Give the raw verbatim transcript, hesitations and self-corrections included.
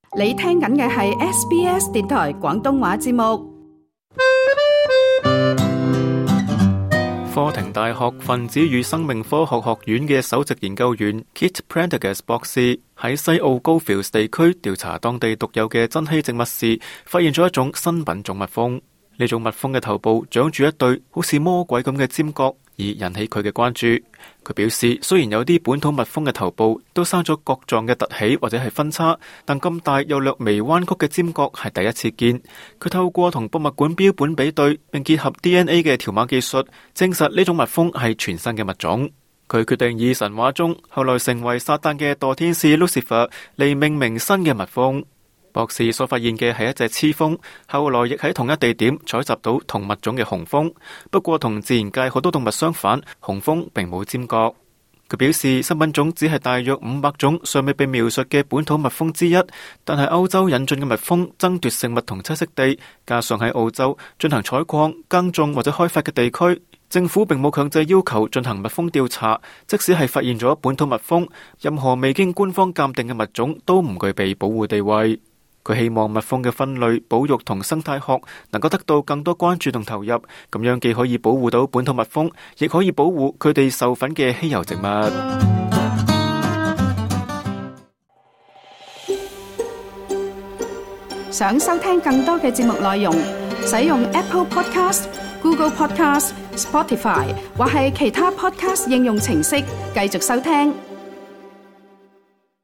你聽緊嘅係 S B S 電台廣東話節目。 科廷大學分子與生命科學學院嘅首席研究員 Kit Prendergast 博士喺西澳 Goldfields 地區調查當地獨有嘅珍稀植物時，發現咗一種新品種蜜蜂。呢種蜜蜂嘅頭部長住一對好似魔鬼咁嘅尖角，而引起佢嘅關注。佢表示，雖然有啲本土蜜蜂嘅頭部都生咗角狀嘅凸起或者係分叉，但咁大又略微彎曲嘅尖角係第一次見。佢透過同博物館標本比對，並結合 D N A 嘅條碼技術，證實呢種蜜蜂係全新嘅物種。佢決定以神話中後來成為撒旦嘅墮天使 Lucifer 嚟命名新嘅蜜蜂。博士所發現嘅係一隻雌蜂，後來亦喺同一地點採集到同物種嘅雄蜂。不過同自然界好多動物相反，雄蜂並冇尖角。佢表示新品種只係大約五百種尚未被描述嘅本土蜜蜂之一，但係歐洲引進嘅蜜蜂爭奪食物同棲息地，加上喺澳洲進行採礦、耕種或者開發嘅地區，政府並冇強制要求進行蜜蜂調查。即使係發現咗本土蜜蜂，任何未經官方鑑定嘅物種都唔具備保護地位。佢希望蜜蜂嘅分類、保育同生態學能夠得到更多關注同投入，咁樣既可以保護到本土蜜蜂，亦可以保護佢哋授粉嘅稀有植物。 想收聽更多嘅節目內容，使用 Apple Podcast、Google Podcast、Spotify 或係其他 Podcast 應用程式繼續收聽。